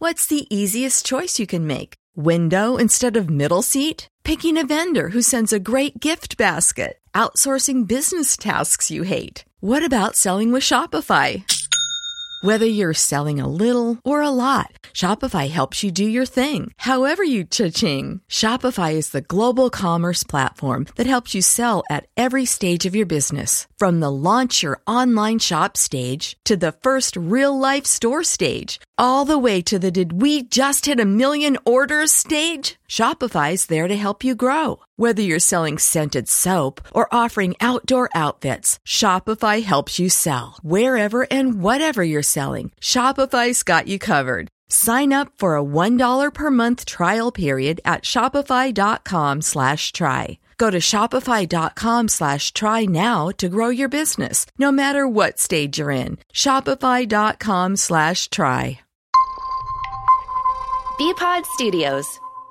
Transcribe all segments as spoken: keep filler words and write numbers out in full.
What's the easiest choice you can make? Window instead of middle seat? Picking a vendor who sends a great gift basket? Outsourcing business tasks you hate? What about selling with Shopify? Whether you're selling a little or a lot, Shopify helps you do your thing, however you cha-ching. Shopify is the global commerce platform that helps you sell at every stage of your business. From the launch your online shop stage to the first real-life store stage, all the way to the did we just hit a million orders stage. Shopify's there to help you grow. Whether you're selling scented soap or offering outdoor outfits, Shopify helps you sell. Wherever and whatever you're selling, Shopify's got you covered. Sign up for a one dollar per month trial period at shopify.com slash try. Go to shopify.com slash try now to grow your business, no matter what stage you're in. Shopify.com slash try. B-Pod Studios.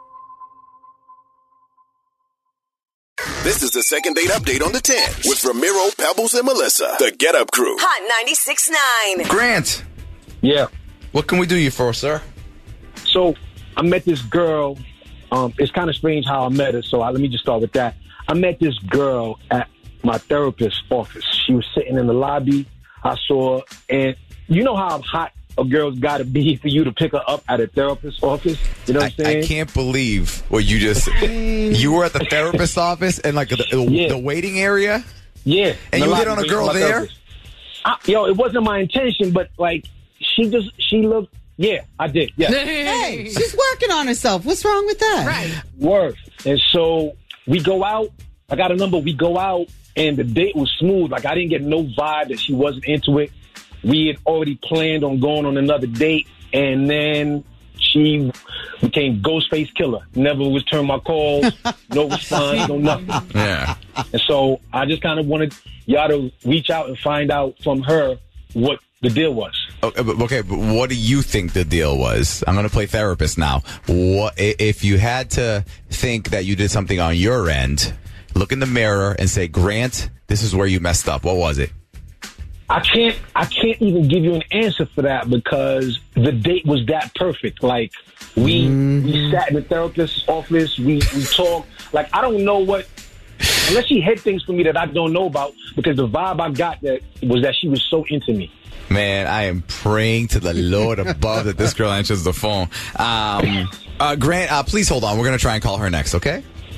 This is the second date update on the ten with Ramiro, Pebbles, and Melissa. The Get Up Crew. Hot ninety-six point nine. Grant. Yeah. What can we do you for, sir? So I met this girl. Um, it's kind of strange how I met her, so I, let me just start with that. I met this girl at my therapist's office. She was sitting in the lobby. I saw her, and you know how hot a girl's got to be for you to pick her up at a therapist's office? You know what I, I'm saying? I can't believe what you just You were at the therapist's office and like the, Yeah. the waiting area? Yeah. And the you hit lobby on a waiting girl for my there? therapist. I, yo, it wasn't my intention, but like, she just, she looked, yeah, I did. Yeah. Hey, she's working on herself. What's wrong with that? Right. Word. And so we go out. I got a number. We go out, and the date was smooth. Like, I didn't get no vibe that she wasn't into it. We had already planned on going on another date, and then she became Ghostface Killer. Never return my calls, no response, no nothing. Yeah. And so I just kind of wanted y'all to reach out and find out from her what the deal was. Okay, but, okay, but what do you think the deal was? I'm going to play therapist now. What if you had to think that you did something on your end? Look in the mirror and say, Grant, this is where you messed up. What was it? I can't I can't even give you an answer for that because the date was that perfect. Like, we mm-hmm. we sat in the therapist's office, we, we talked. Like, I don't know what, unless she hid things for me that I don't know about, because the vibe I got that was that she was so into me. Man, I am praying to the Lord above that this girl answers the phone. Um, uh, Grant, uh, please hold on. We're going to try and call her next, okay?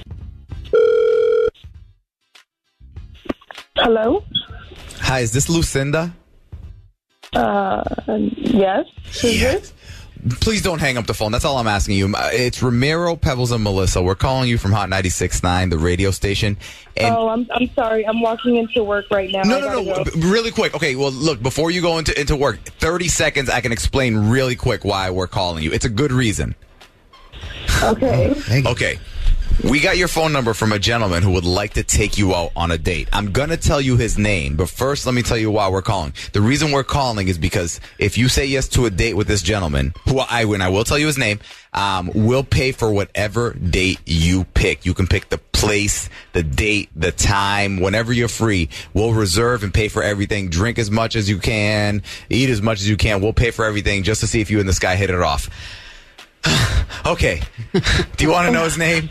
Hello? Hi, is this Lucinda? Uh, yes. Who's yes. this? Please don't hang up the phone. That's all I'm asking you. It's Ramiro, Pebbles, and Melissa. We're calling you from Hot ninety-six point nine, the radio station. And oh, I'm I'm sorry. I'm walking into work right now. No, no, no. Go. Really quick. Okay, well, look, before you go into, into work, thirty seconds, I can explain really quick why we're calling you. It's a good reason. Okay. Okay. We got your phone number from a gentleman who would like to take you out on a date. I'm going to tell you his name, but first let me tell you why we're calling. The reason we're calling is because if you say yes to a date with this gentleman, who I, and I will tell you his name, um, we'll pay for whatever date you pick. You can pick the place, the date, the time, whenever you're free. We'll reserve and pay for everything. Drink as much as you can, eat as much as you can. We'll pay for everything just to see if you and this guy hit it off. Okay. Do you want to know his name?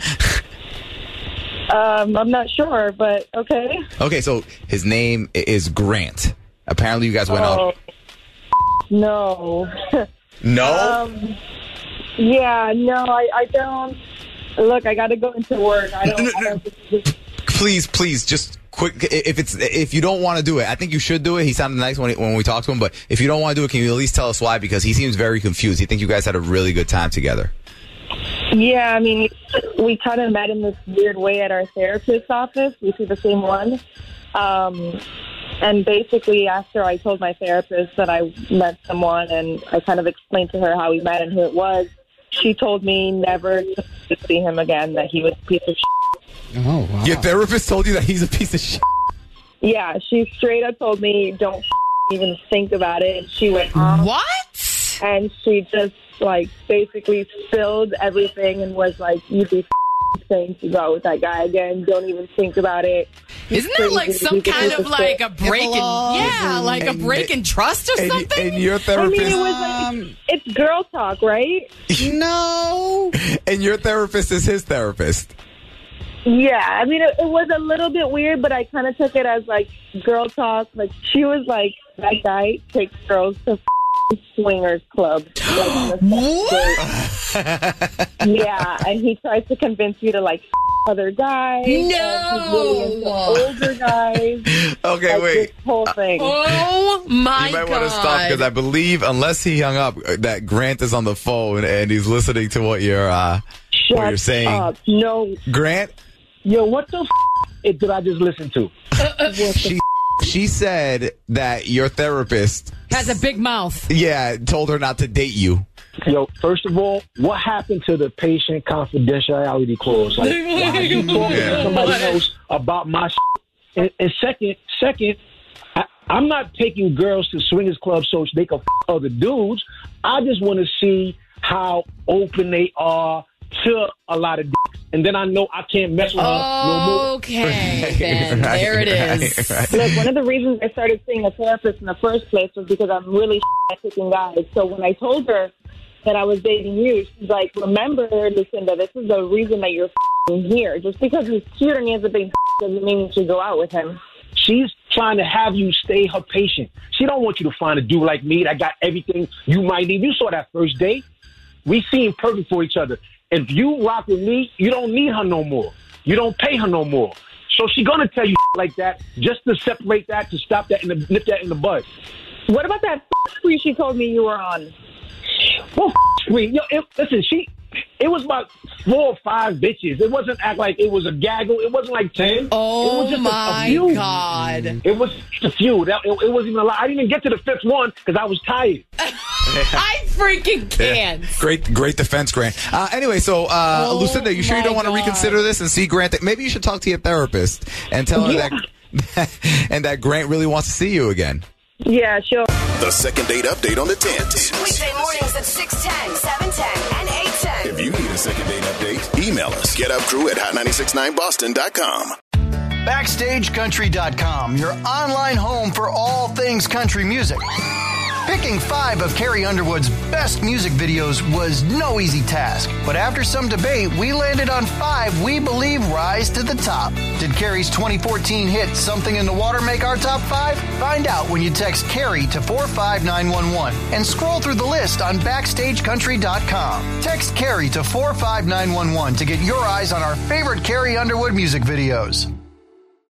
Um, I'm not sure, but okay. Okay, so his name is Grant. Apparently you guys went oh, out. No. No? Um, yeah, no, I, I don't. Look, I got to go into work. I don't. No, no, I no. don't Please, please, just quick. If it's if you don't want to do it, I think you should do it. He sounded nice when he, when we talked to him, but if you don't want to do it, can you at least tell us why? Because he seems very confused. He thinks you guys had a really good time together. Yeah, I mean, we kind of met in this weird way at our therapist's office. We see the same one. Um, and basically, after I told my therapist that I met someone and I kind of explained to her how we met and who it was, she told me never to see him again, that he was a piece of shit. Oh, wow. Your therapist told you that he's a piece of shit? Yeah, she straight up told me, don't even think about it. And she went off. What? And she just, like, basically spilled everything and was like, you'd be saying to go with that guy again. Don't even think about it. Isn't that like some kind of like a break in, yeah, like a break in trust or and, something? And your I therapist, mean, it was Um, like, it's girl talk, right? No. and your therapist is his therapist. Yeah, I mean, it, it was a little bit weird, but I kind of took it as like girl talk. Like she was like, that guy takes girls to f- swingers club. Like, on the second date. Yeah, and he tries to convince you to like f- other guys. No! And he's really into older guys. Okay, Like, wait. this whole thing. Oh my You might god! want to stop because I believe, unless he hung up, that Grant is on the phone and he's listening to what you're uh, Shut what you're saying. up. No. Grant, Yo, what the f- did I just listen to? she she said that your therapist, has a big mouth. yeah, told her not to date you. Yo, first of all, what happened to the patient confidentiality clause? Like, why are you talking Yeah. to somebody else about my shit? And, and second, second, I, I'm not taking girls to swingers clubs so they can f- other dudes. I just want to see how open they are to a lot of dicks. And then I know I can't mess with her no more. Okay, then Right, there it right, is. right. Look, one of the reasons I started seeing a therapist in the first place was because I'm really at picking guys. So when I told her that I was dating you, she's like, remember, Lucinda, this is the reason that you're here. Just because he's cute and he has a big doesn't mean you should go out with him. She's trying to have you stay her patient. She don't want you to find a dude like me that got everything you might need. You saw that first date. We seem perfect for each other. If you rock with me, you don't need her no more. You don't pay her no more. So she gonna tell you like that just to separate that, to stop that, and to nip that in the bud. What about that spree she told me you were on? Well, spree. Yo, it, listen, she. It was about four or five bitches. It wasn't act like it was a gaggle. It wasn't like ten. it was Oh just a- my a few. god! It was just a few. That, it, it wasn't even a lot. I didn't even get to the fifth one because I was tired. I freaking can't. Great, great defense, Grant. Uh, anyway, so uh, Oh, Lucinda, you sure you my don't want to God. reconsider this and see Grant? That maybe you should talk to your therapist and tell her Yeah. that, and that Grant really wants to see you again. Yeah, sure. The second date update on the tens. Weekday mornings at six ten, seven ten, and eight ten. If you need a second date update, email us. GetUpCrew at hot nine six nine boston dot com. Backstage Country dot com, your online home for all things country music. Picking five of Carrie Underwood's best music videos was no easy task, but after some debate, we landed on five we believe rise to the top. Did Carrie's twenty fourteen hit Something in the Water make our top five? Find out when you text Carrie to four five nine one one and scroll through the list on Backstage Country dot com. Text Carrie to four five nine one one to get your eyes on our favorite Carrie Underwood music videos.